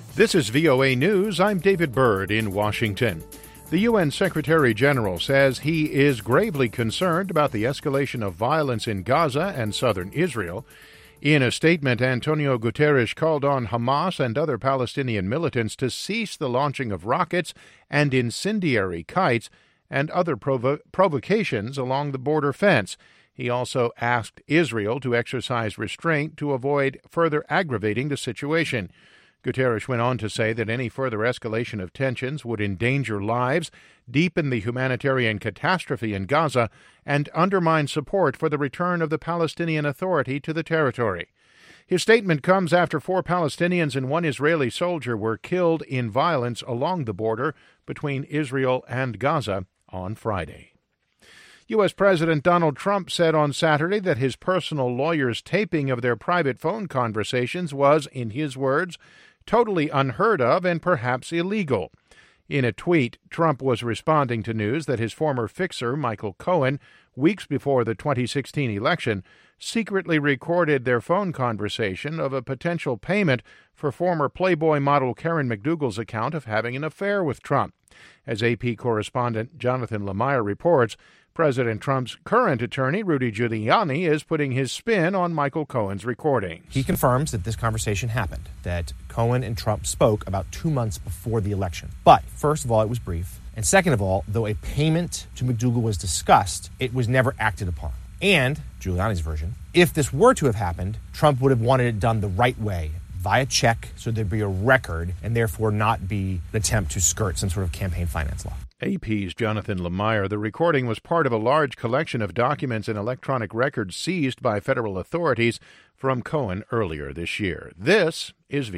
This is VOA News. I'm David Byrd in Washington. The UN Secretary General says he is gravely concerned about the escalation of violence in Gaza and southern Israel. In a statement, Antonio Guterres called on Hamas and other Palestinian militants to cease the launching of rockets and incendiary kites and other provocations along the border fence. He also asked Israel to exercise restraint to avoid further aggravating the situation. Guterres went on to say that any further escalation of tensions would endanger lives, deepen the humanitarian catastrophe in Gaza, and undermine support for the return of the Palestinian Authority to the territory. His statement comes after 4 Palestinians and 1 Israeli soldier were killed in violence along the border between Israel and Gaza on Friday. U.S. President Donald Trump said on Saturday that his personal lawyer's taping of their private phone conversations was, in his words, totally unheard of and perhaps illegal. In a tweet, Trump was responding to news that his former fixer, Michael Cohen, weeks before the 2016 election, secretly recorded their phone conversation of a potential payment for former Playboy model Karen McDougal's account of having an affair with Trump. As AP correspondent Jonathan Lemire reports, President Trump's current attorney, Rudy Giuliani, is putting his spin on Michael Cohen's recordings. He confirms that this conversation happened, that Cohen and Trump spoke about 2 months before the election. But, first of all, it was brief. And second of all, though a payment to McDougal was discussed, it was never acted upon. And, Giuliani's version, if this were to have happened, Trump would have wanted it done the right way, via check, so there'd be a record and therefore not be an attempt to skirt some sort of campaign finance law. AP's Jonathan Lemire. The recording was part of a large collection of documents and electronic records seized by federal authorities from Cohen earlier this year. This is